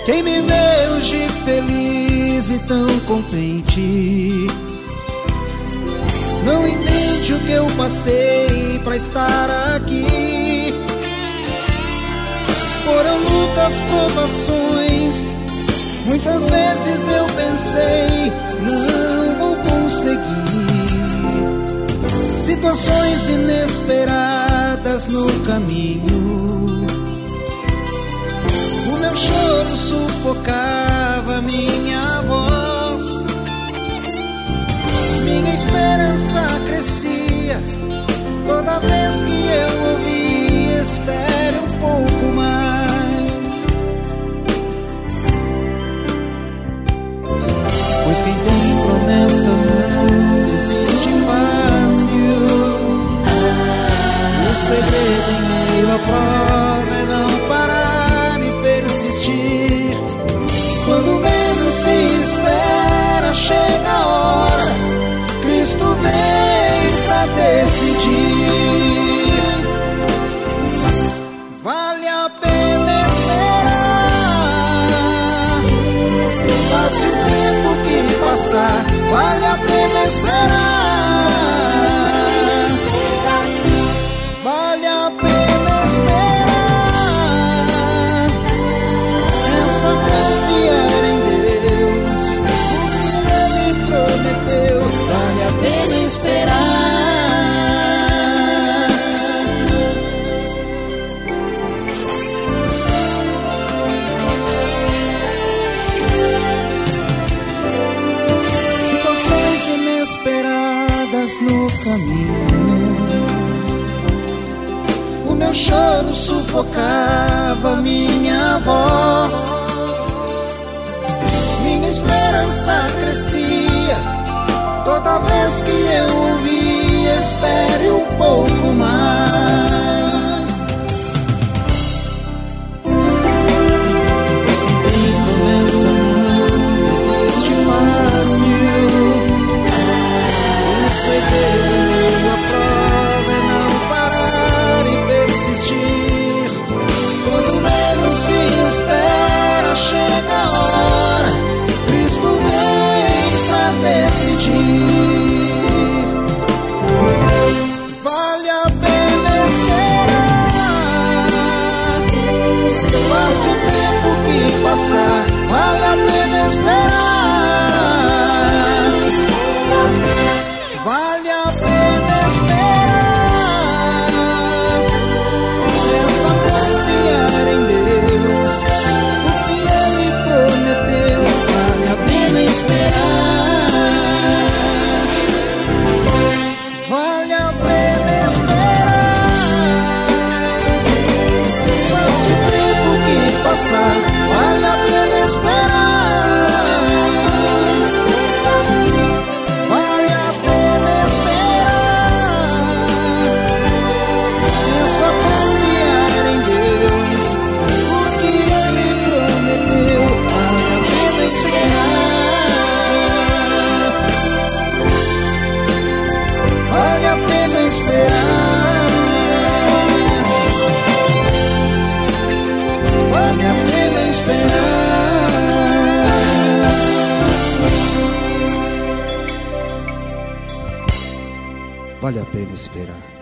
Quem me vê hoje feliz e tão contente não entende o que eu passei pra estar aqui. Foram lutas, provações, muitas vezes eu pensei, não vou conseguir. Situações inesperadas no caminho, o meu choro sufocava minha voz. Minha esperança crescia toda vez que eu ouvia: espere um pouco mais. Pois quem tem promessa não desiste fácil. O segredo em meio à prova é não parar e persistir. Quando menos se espera, chega a hora, Cristo vem pra decidir. Vale a pena esperar, passe o tempo que passar, vale a pena esperar. Vale a pena esperar, é só confiar em Deus, o que Ele prometeu. Vale a pena esperar. Situações inesperadas no caminho, o meu choro sufocava minha voz. Minha esperança crescia toda vez que eu ouvia: espere um pouco mais. Pois quem tem promessa não desiste fácil. O segredo em meio à prova é não parar e persistir. Quando menos se espera, chega a hora, Cristo vem pra decidir. Vale a pena esperar, passe o tempo que passar, vale a pena esperar. Vale a pena esperar, é só confiar em Deus, o que Ele prometeu. Vale a pena esperar, vale a pena esperar. Passe o tempo que passar, vale a pena esperar. Vale a pena esperar, é só confiar em Deus, o que Ele prometeu. Vale a pena esperar, vale a pena esperar, vale a pena esperar. Vale a pena esperar.